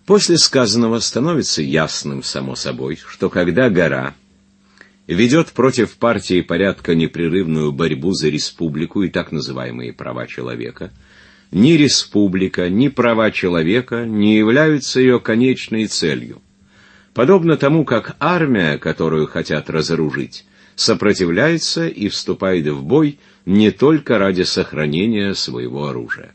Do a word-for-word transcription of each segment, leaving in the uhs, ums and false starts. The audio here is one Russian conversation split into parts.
После сказанного становится ясным, само собой, что когда гора ведет против партии порядка непрерывную борьбу за республику и так называемые права человека, ни республика, ни права человека не являются ее конечной целью. Подобно тому, как армия, которую хотят разоружить, сопротивляется и вступает в бой не только ради сохранения своего оружия.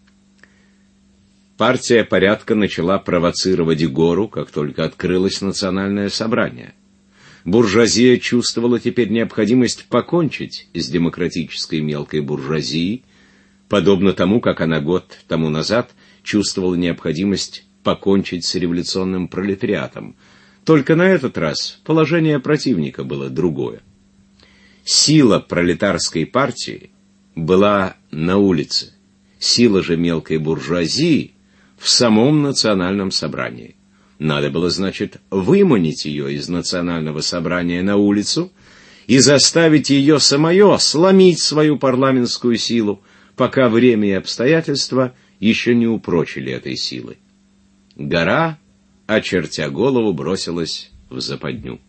Партия порядка начала провоцировать гору, как только открылось национальное собрание. Буржуазия чувствовала теперь необходимость покончить с демократической мелкой буржуазией, подобно тому, как она год тому назад чувствовала необходимость покончить с революционным пролетариатом. Только на этот раз положение противника было другое. Сила пролетарской партии была на улице, сила же мелкой буржуазии в самом национальном собрании. Надо было, значит, выманить ее из национального собрания на улицу и заставить ее самое сломить свою парламентскую силу, пока время и обстоятельства еще не упрочили этой силы. Гора, очертя голову, бросилась в западню.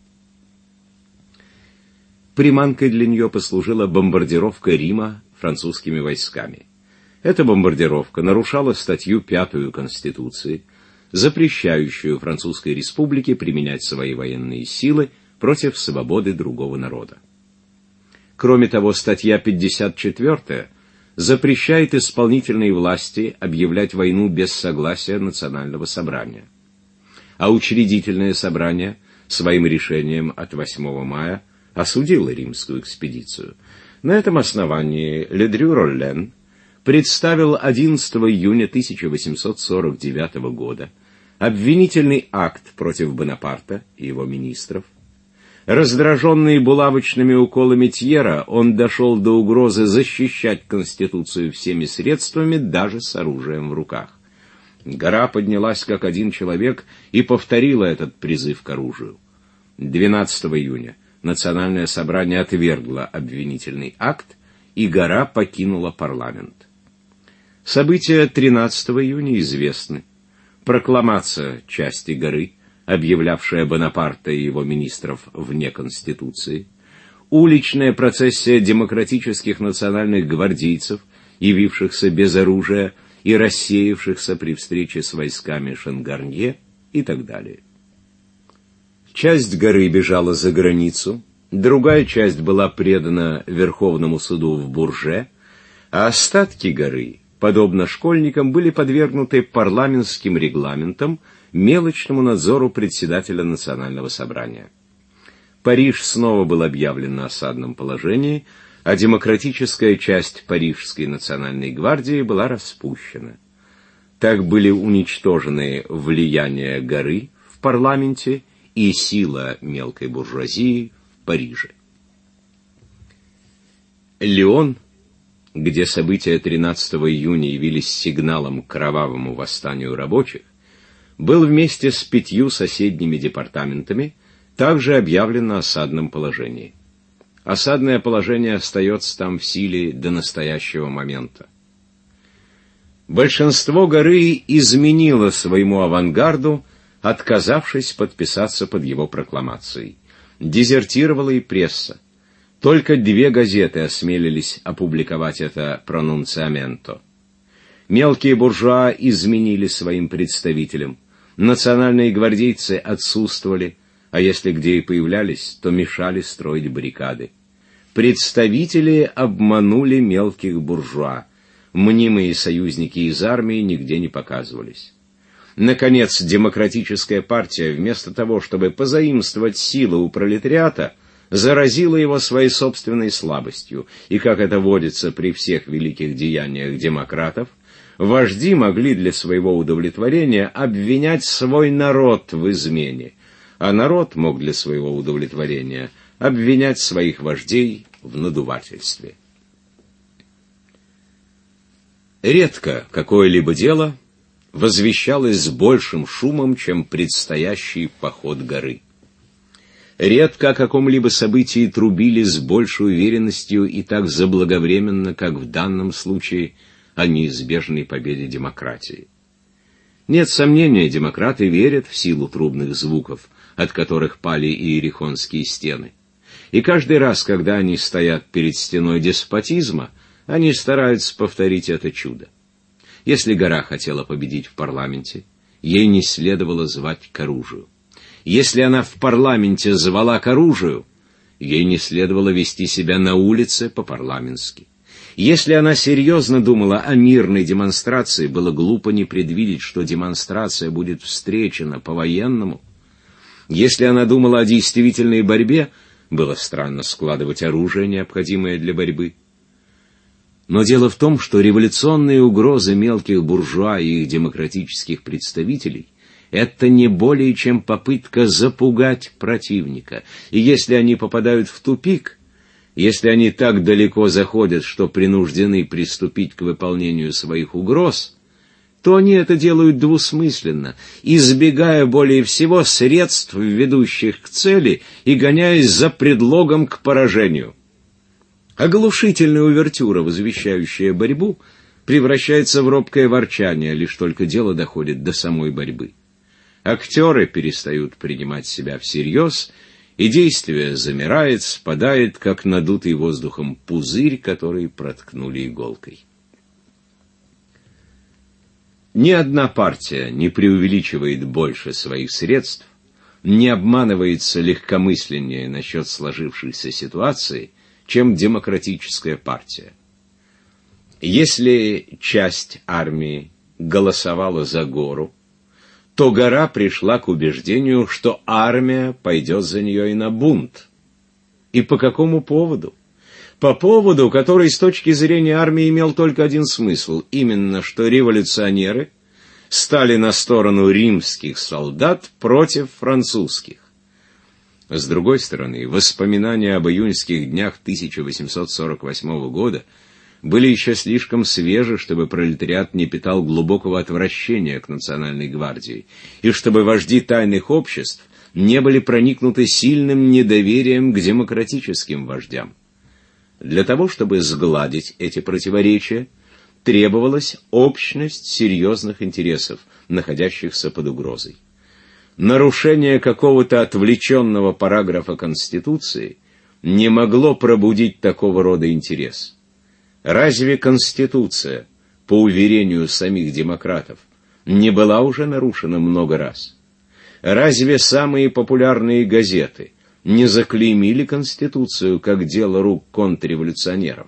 Приманкой для нее послужила бомбардировка Рима французскими войсками. Эта бомбардировка нарушала статью пятую Конституции, запрещающую Французской Республике применять свои военные силы против свободы другого народа. Кроме того, статья пятьдесят четвёртая запрещает исполнительной власти объявлять войну без согласия Национального собрания. А учредительное собрание своим решением от восьмого мая осудило римскую экспедицию. На этом основании Ледрю-Роллен представил одиннадцатого июня тысяча восемьсот сорок девятого года обвинительный акт против Бонапарта и его министров. Раздраженный булавочными уколами Тьера, он дошел до угрозы защищать Конституцию всеми средствами, даже с оружием в руках. Гора поднялась как один человек и повторила этот призыв к оружию. двенадцатого июня Национальное собрание отвергло обвинительный акт, и Гора покинула парламент. События тринадцатого июня известны. Прокламация части Горы, объявлявшая Бонапарта и его министров вне Конституции, уличная процессия демократических национальных гвардейцев, явившихся без оружия и рассеявшихся при встрече с войсками Шенгарнье и так далее. Часть Горы бежала за границу, другая часть была предана Верховному суду в Бурже, а остатки Горы, подобно школьникам, были подвергнуты парламентским регламентам, мелочному надзору председателя Национального собрания. Париж снова был объявлен на осадном положении, а демократическая часть Парижской национальной гвардии была распущена. Так были уничтожены влияние Горы в парламенте и сила мелкой буржуазии в Париже. Лион, где события тринадцатого июня явились сигналом к кровавому восстанию рабочих, был вместе с пятью соседними департаментами также объявлен на осадном положении. Осадное положение остается там в силе до настоящего момента. Большинство Горы изменило своему авангарду, отказавшись подписаться под его прокламацией. Дезертировала и пресса. Только две газеты осмелились опубликовать это пронунциаменто. Мелкие буржуа изменили своим представителям. Национальные гвардейцы отсутствовали, а если где и появлялись, то мешали строить баррикады. Представители обманули мелких буржуа. Мнимые союзники из армии нигде не показывались. Наконец, демократическая партия, вместо того, чтобы позаимствовать силы у пролетариата, заразила его своей собственной слабостью, и, как это водится при всех великих деяниях демократов, вожди могли для своего удовлетворения обвинять свой народ в измене, а народ мог для своего удовлетворения обвинять своих вождей в надувательстве. Редко какое-либо дело возвещалось с большим шумом, чем предстоящий поход Горы. Редко о каком-либо событии трубили с большей уверенностью и так заблаговременно, как в данном случае о неизбежной победе демократии. Нет сомнения, демократы верят в силу трубных звуков, от которых пали иерихонские стены. И каждый раз, когда они стоят перед стеной деспотизма, они стараются повторить это чудо. Если гора хотела победить в парламенте, ей не следовало звать к оружию. Если она в парламенте звала к оружию, ей не следовало вести себя на улице по-парламентски. Если она серьезно думала о мирной демонстрации, было глупо не предвидеть, что демонстрация будет встречена по-военному. Если она думала о действительной борьбе, было странно складывать оружие, необходимое для борьбы. Но дело в том, что революционные угрозы мелких буржуа и их демократических представителей — это не более чем попытка запугать противника. И если они попадают в тупик, если они так далеко заходят, что принуждены приступить к выполнению своих угроз, то они это делают двусмысленно, избегая более всего средств, ведущих к цели, и гоняясь за предлогом к поражению. Оглушительная увертюра, возвещающая борьбу, превращается в робкое ворчание, лишь только дело доходит до самой борьбы. Актеры перестают принимать себя всерьез, и действие замирает, спадает, как надутый воздухом пузырь, который проткнули иголкой. Ни одна партия не преувеличивает больше своих средств, не обманывается легкомысленнее насчет сложившейся ситуации, чем демократическая партия. Если часть армии голосовала за гору, то гора пришла к убеждению, что армия пойдет за нее и на бунт. И по какому поводу? По поводу, который с точки зрения армии имел только один смысл, именно что революционеры стали на сторону римских солдат против французских. С другой стороны, воспоминания об июньских днях тысяча восемьсот сорок восьмого года были еще слишком свежи, чтобы пролетариат не питал глубокого отвращения к национальной гвардии, и чтобы вожди тайных обществ не были проникнуты сильным недоверием к демократическим вождям. Для того, чтобы сгладить эти противоречия, требовалась общность серьезных интересов, находящихся под угрозой. Нарушение какого-то отвлеченного параграфа Конституции не могло пробудить такого рода интерес. Разве Конституция, по уверению самих демократов, не была уже нарушена много раз? Разве самые популярные газеты не заклеймили Конституцию как дело рук контрреволюционеров?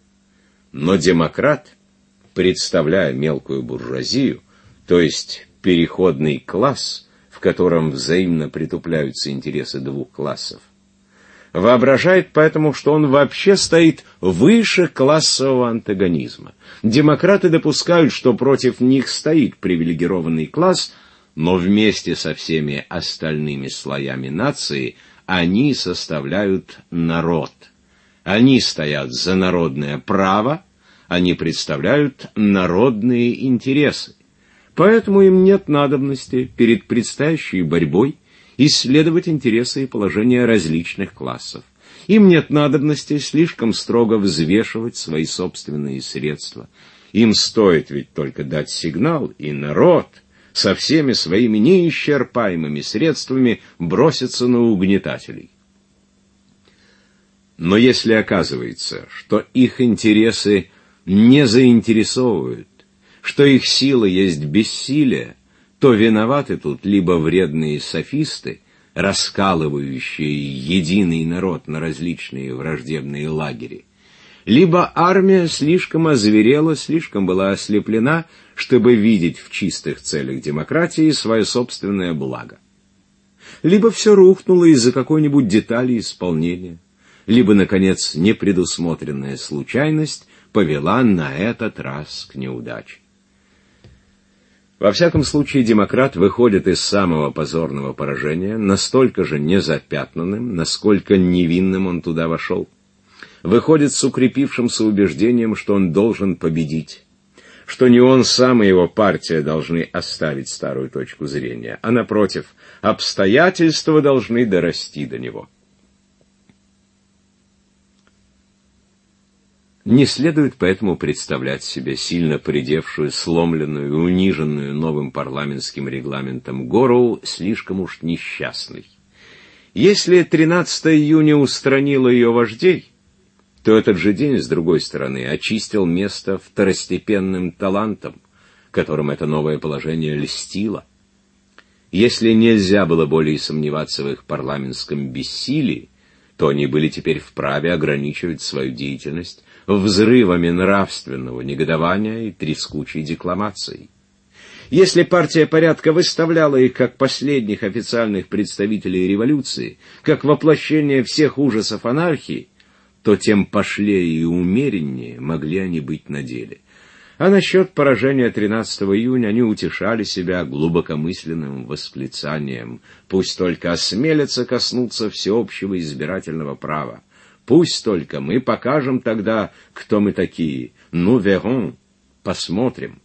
Но демократ, представляя мелкую буржуазию, то есть переходный класс, в котором взаимно притупляются интересы двух классов, воображает поэтому, что он вообще стоит выше классового антагонизма. Демократы допускают, что против них стоит привилегированный класс, но вместе со всеми остальными слоями нации они составляют народ. Они стоят за народное право, они представляют народные интересы. Поэтому им нет надобности перед предстоящей борьбой исследовать интересы и положения различных классов. Им нет надобности слишком строго взвешивать свои собственные средства. Им стоит ведь только дать сигнал, и народ со всеми своими неисчерпаемыми средствами бросится на угнетателей. Но если оказывается, что их интересы не заинтересовывают, что их сила есть бессилие, то виноваты тут либо вредные софисты, раскалывающие единый народ на различные враждебные лагеря, либо армия слишком озверела, слишком была ослеплена, чтобы видеть в чистых целях демократии свое собственное благо. Либо все рухнуло из-за какой-нибудь детали исполнения, либо, наконец, непредусмотренная случайность повела на этот раз к неудаче. Во всяком случае, демократ выходит из самого позорного поражения настолько же незапятнанным, насколько невинным он туда вошел. Выходит с укрепившимся убеждением, что он должен победить, что не он сам и его партия должны оставить старую точку зрения, а, напротив, обстоятельства должны дорасти до него. Не следует поэтому представлять себе сильно поредевшую, сломленную и униженную новым парламентским регламентом гору слишком уж несчастной. Если тринадцатого июня устранило ее вождей, то этот же день, с другой стороны, очистил место второстепенным талантам, которым это новое положение льстило. Если нельзя было более сомневаться в их парламентском бессилии, то они были теперь вправе ограничивать свою деятельность взрывами нравственного негодования и трескучей декламацией. Если партия порядка выставляла их как последних официальных представителей революции, как воплощение всех ужасов анархии, то тем пошлее и умереннее могли они быть на деле. А насчет поражения тринадцатого июня они утешали себя глубокомысленным восклицанием: «Пусть только осмелятся коснуться всеобщего избирательного права. Пусть только мы покажем тогда, кто мы такие. Ну, verrons, посмотрим».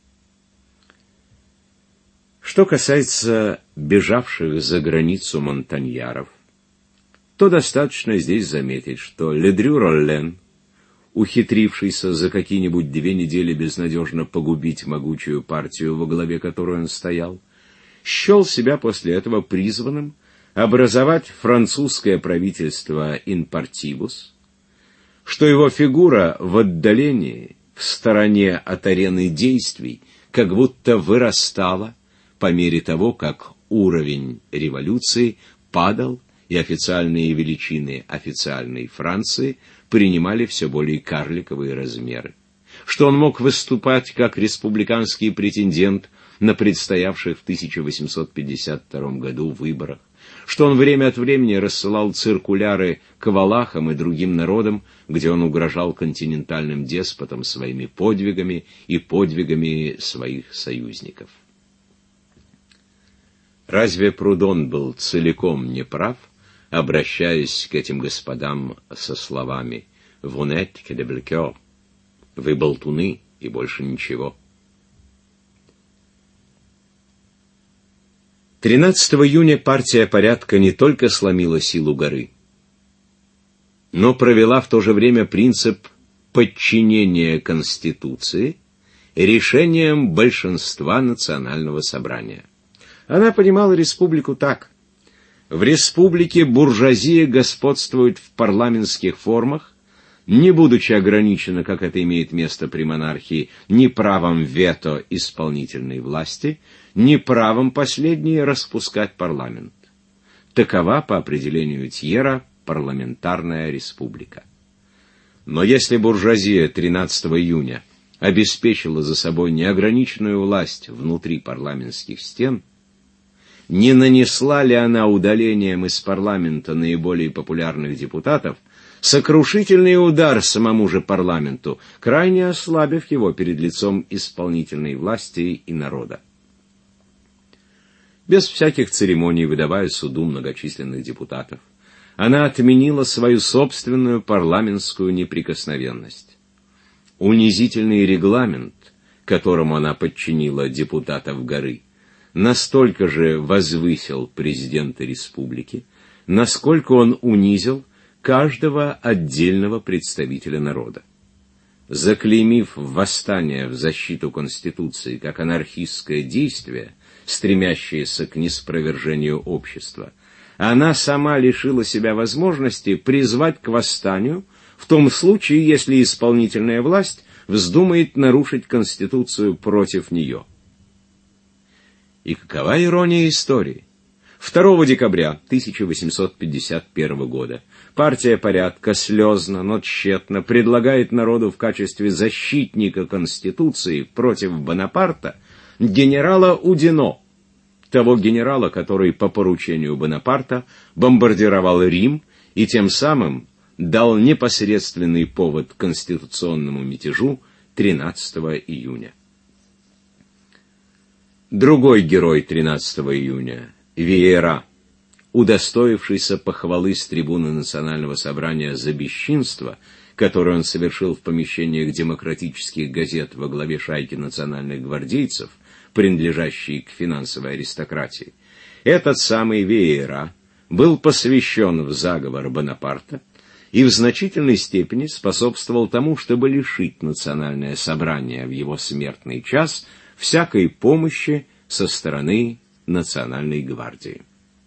Что касается бежавших за границу монтаньяров, то достаточно здесь заметить, что Ледрю-Роллен, ухитрившийся за какие-нибудь две недели безнадежно погубить могучую партию, во главе которой он стоял, счел себя после этого призванным образовать французское правительство in partibus, что его фигура в отдалении, в стороне от арены действий, как будто вырастала по мере того, как уровень революции падал, и официальные величины официальной Франции принимали все более карликовые размеры, что он мог выступать как республиканский претендент на предстоявших в тысяча восемьсот пятьдесят втором году выборах, что он время от времени рассылал циркуляры к валахам и другим народам, где он угрожал континентальным деспотам своими подвигами и подвигами своих союзников. Разве Прудон был целиком неправ, обращаясь к этим господам со словами «Vous n'êtes que des blagueurs», «Вы болтуны» и больше ничего? тринадцатого июня партия порядка не только сломила силу горы, но провела в то же время принцип подчинения Конституции решениям большинства национального собрания. Она понимала республику так: в республике буржуазия господствует в парламентских формах, не будучи ограничена, как это имеет место при монархии, ни правом вето исполнительной власти, ни правом последней распускать парламент. Такова, по определению Тьера, парламентарная республика. Но если буржуазия тринадцатого июня обеспечила за собой неограниченную власть внутри парламентских стен, не нанесла ли она удалением из парламента наиболее популярных депутатов сокрушительный удар самому же парламенту, крайне ослабив его перед лицом исполнительной власти и народа? Без всяких церемоний, выдавая суду многочисленных депутатов, она отменила свою собственную парламентскую неприкосновенность. Унизительный регламент, которому она подчинила депутатов горы, настолько же возвысил президента республики, насколько он унизил каждого отдельного представителя народа. Заклеймив восстание в защиту Конституции как анархистское действие, стремящееся к ниспровержению общества, она сама лишила себя возможности призвать к восстанию в том случае, если исполнительная власть вздумает нарушить Конституцию против нее. И какова ирония истории? второго декабря тысяча восемьсот пятьдесят первого года партия порядка слезно, но тщетно предлагает народу в качестве защитника Конституции против Бонапарта генерала Удино, того генерала, который по поручению Бонапарта бомбардировал Рим и тем самым дал непосредственный повод к конституционному мятежу тринадцатого июня. Другой герой тринадцатого июня, Виейра, удостоившийся похвалы с трибуны Национального собрания за бесчинство, которое он совершил в помещениях демократических газет во главе шайки национальных гвардейцев, принадлежащей к финансовой аристократии, этот самый Виейра был посвящен в заговор Бонапарта и в значительной степени способствовал тому, чтобы лишить Национальное собрание в его смертный час всякой помощи со стороны Национальной гвардии.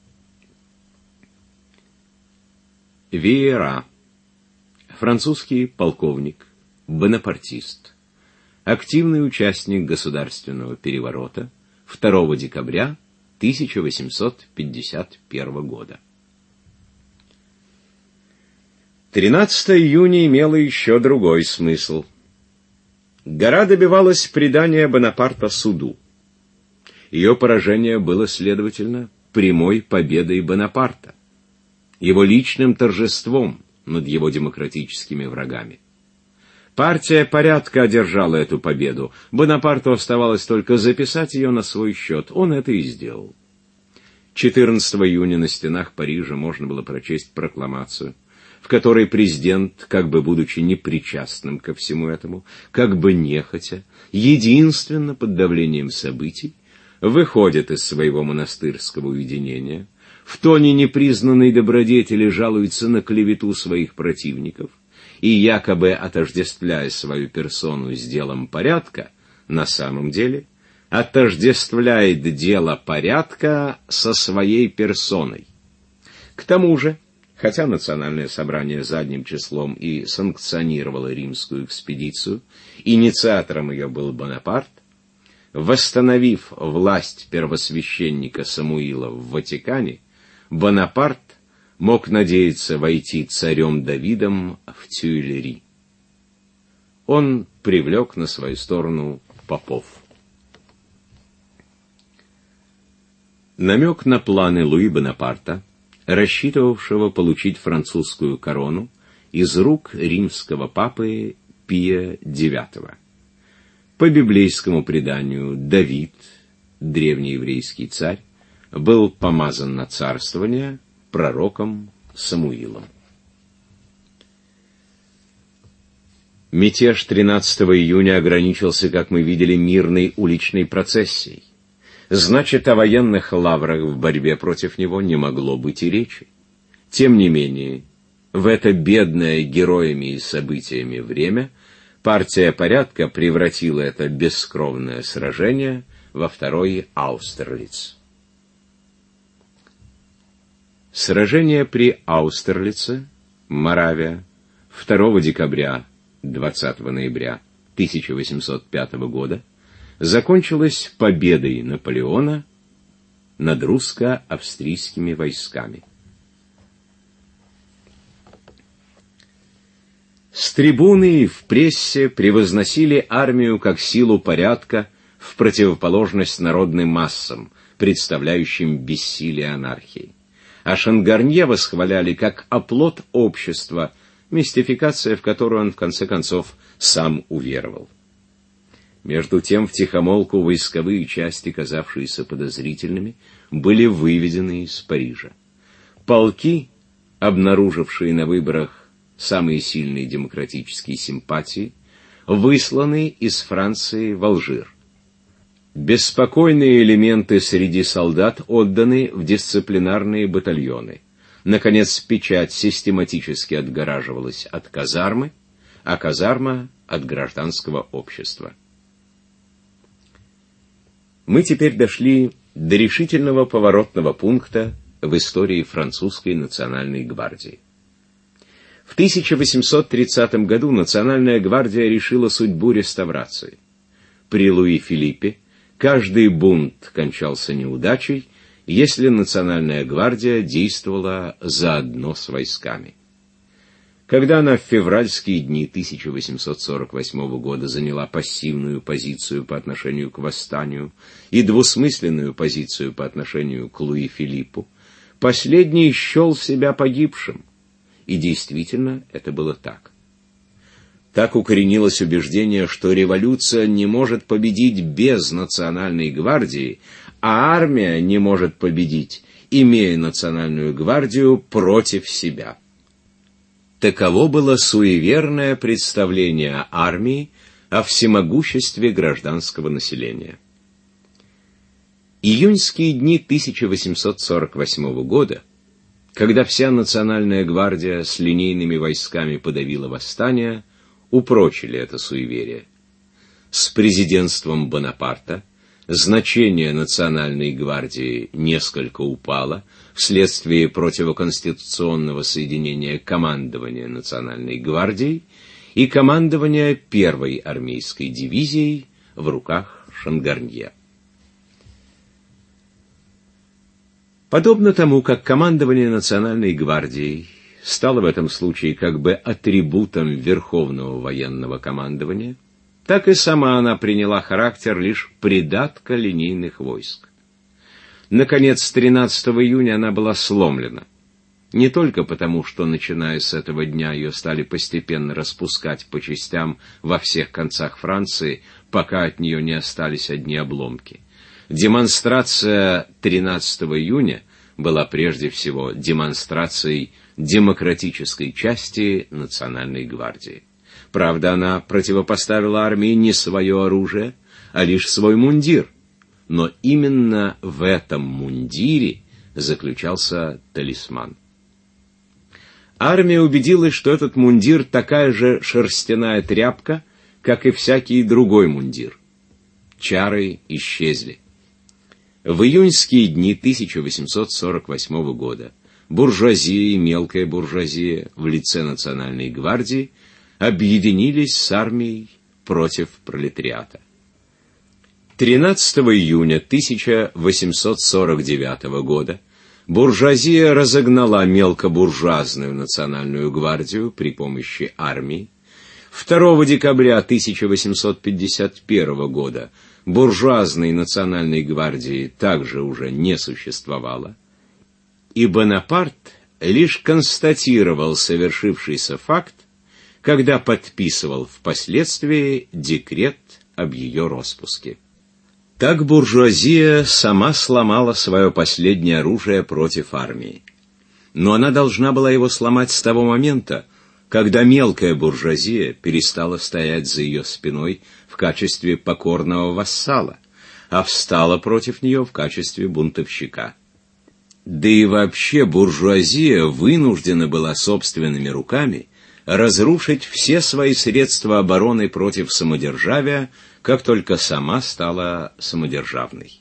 Виейра. Французский полковник, бонапартист, активный участник государственного переворота второго декабря тысяча восемьсот пятьдесят первого года. тринадцатого июня имело еще другой смысл. Гора добивалась предания Бонапарта суду. Ее поражение было, следовательно, прямой победой Бонапарта, его личным торжеством над его демократическими врагами. Партия порядка одержала эту победу. Бонапарту оставалось только записать ее на свой счет. Он это и сделал. четырнадцатого июня на стенах Парижа можно было прочесть прокламацию, в которой президент, как бы будучи непричастным ко всему этому, как бы нехотя, единственно под давлением событий, выходит из своего монастырского уединения, в тоне непризнанной добродетели жалуется на клевету своих противников и, якобы отождествляя свою персону с делом порядка, на самом деле отождествляет дело порядка со своей персоной. К тому же, хотя Национальное собрание задним числом и санкционировало римскую экспедицию, инициатором ее был Бонапарт, восстановив власть первосвященника Самуила в Ватикане, Бонапарт мог надеяться войти царем Давидом в Тюильри. Он привлек на свою сторону попов. Намек на планы Луи Бонапарта, рассчитывавшего получить французскую корону из рук римского папы Пия девятого. По библейскому преданию, Давид, древнееврейский царь, был помазан на царствование пророком Самуилом. Мятеж тринадцатого июня ограничился, как мы видели, мирной уличной процессией. Значит, о военных лаврах в борьбе против него не могло быть и речи. Тем не менее, в это бедное героями и событиями время партия порядка превратила это бескровное сражение во второй Аустерлиц. Сражение при Аустерлице, Моравия, второго декабря — двадцатого ноября тысяча восемьсот пятого года закончилось победой Наполеона над русско-австрийскими войсками. С трибуны и в прессе превозносили армию как силу порядка в противоположность народным массам, представляющим бессилие анархии. А Шангарнье восхваляли как оплот общества, мистификация, в которую он в конце концов сам уверовал. Между тем, втихомолку войсковые части, казавшиеся подозрительными, были выведены из Парижа. Полки, обнаружившие на выборах самые сильные демократические симпатии, высланы из Франции в Алжир. Беспокойные элементы среди солдат отданы в дисциплинарные батальоны. Наконец, печать систематически отгораживалась от казармы, а казарма — от гражданского общества. Мы теперь дошли до решительного поворотного пункта в истории французской национальной гвардии. В тысяча восемьсот тридцатом году Национальная гвардия решила судьбу реставрации. При Луи Филиппе каждый бунт кончался неудачей, если Национальная гвардия действовала заодно с войсками. Когда она в февральские дни тысяча восемьсот сорок восьмого года заняла пассивную позицию по отношению к восстанию и двусмысленную позицию по отношению к Луи Филиппу, последний счел себя погибшим, и действительно это было так. Так укоренилось убеждение, что революция не может победить без Национальной гвардии, а армия не может победить, имея Национальную гвардию против себя. Таково было суеверное представление армии о всемогуществе гражданского населения. Июньские дни тысяча восемьсот сорок восьмого года, когда вся национальная гвардия с линейными войсками подавила восстание, упрочили это суеверие. С президентством Бонапарта значение национальной гвардии несколько упало вследствие противоконституционного соединения командования национальной гвардией и командования первой армейской дивизией в руках Шангарнье. Подобно тому, как командование национальной гвардией стало в этом случае как бы атрибутом верховного военного командования, так и сама она приняла характер лишь придатка линейных войск. Наконец, тринадцатого июня она была сломлена. Не только потому, что, начиная с этого дня, ее стали постепенно распускать по частям во всех концах Франции, пока от нее не остались одни обломки. Демонстрация тринадцатого июня была прежде всего демонстрацией демократической части Национальной гвардии. Правда, она противопоставила армии не свое оружие, а лишь свой мундир. Но именно в этом мундире заключался талисман. Армия убедилась, что этот мундир такая же шерстяная тряпка, как и всякий другой мундир. Чары исчезли. В июньские дни тысяча восемьсот сорок восьмого года буржуазия и мелкая буржуазия в лице Национальной гвардии объединились с армией против пролетариата. тринадцатого июня тысяча восемьсот сорок девятого года буржуазия разогнала мелкобуржуазную Национальную гвардию при помощи армии. второго декабря тысяча восемьсот пятьдесят первого года буржуазной Национальной гвардии также уже не существовало, и Бонапарт лишь констатировал совершившийся факт, когда подписывал впоследствии декрет об ее роспуске. Так буржуазия сама сломала свое последнее оружие против армии. Но она должна была его сломать с того момента, когда мелкая буржуазия перестала стоять за ее спиной в качестве покорного вассала, а встала против нее в качестве бунтовщика. Да и вообще буржуазия вынуждена была собственными руками разрушить все свои средства обороны против самодержавия, как только сама стала самодержавной.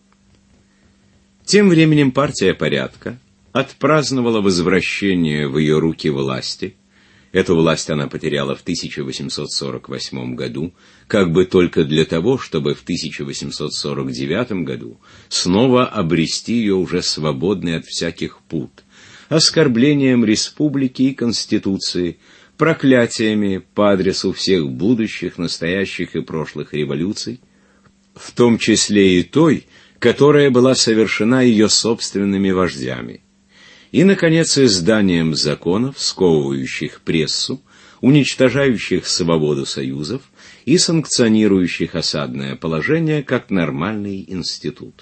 Тем временем партия порядка отпраздновала возвращение в ее руки власти. Эту власть она потеряла в тысяча восемьсот сорок восьмом году, как бы только для того, чтобы в тысяча восемьсот сорок девятом году снова обрести ее уже свободной от всяких пут, оскорблением республики и Конституции, проклятиями по адресу всех будущих, настоящих и прошлых революций, в том числе и той, которая была совершена ее собственными вождями. И, наконец, изданием законов, сковывающих прессу, уничтожающих свободу союзов и санкционирующих осадное положение как нормальный институт.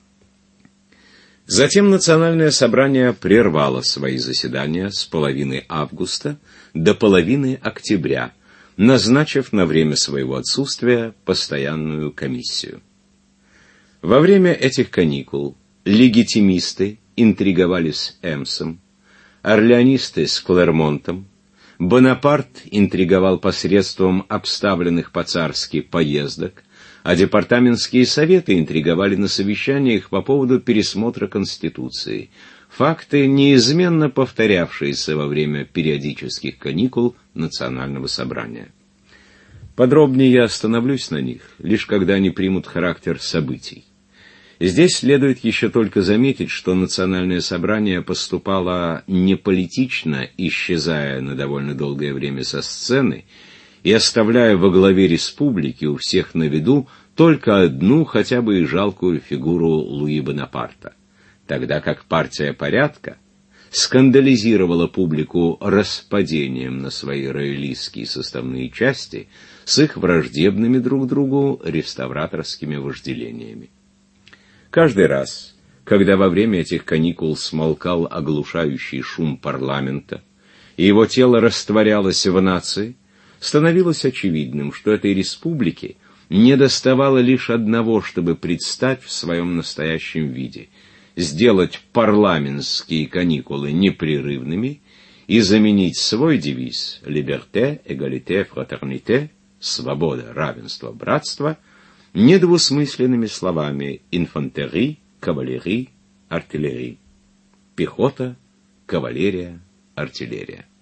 Затем Национальное собрание прервало свои заседания с половины августа до половины октября, назначив на время своего отсутствия постоянную комиссию. Во время этих каникул легитимисты интриговали с Эмсом, орлеонисты с Клермонтом, Бонапарт интриговал посредством обставленных по-царски поездок, а департаментские советы интриговали на совещаниях по поводу пересмотра Конституции. Факты, неизменно повторявшиеся во время периодических каникул Национального собрания. Подробнее я остановлюсь на них, лишь когда они примут характер событий. Здесь следует еще только заметить, что Национальное собрание поступало неполитично, исчезая на довольно долгое время со сцены и оставляя во главе республики у всех на виду только одну, хотя бы и жалкую фигуру Луи Бонапарта, тогда как партия порядка скандализировала публику распадением на свои роялистские составные части с их враждебными друг другу реставраторскими вожделениями. Каждый раз, когда во время этих каникул смолкал оглушающий шум парламента, и его тело растворялось в нации, становилось очевидным, что этой республике недоставало лишь одного, чтобы предстать в своем настоящем виде. сделать парламентские каникулы непрерывными и заменить свой девиз «Liberté, égalité, fraternité» — «Свобода, равенство, братство» недвусмысленными словами «инфантерии», «кавалерии», «артиллерии» — «пехота», «кавалерия», «артиллерия».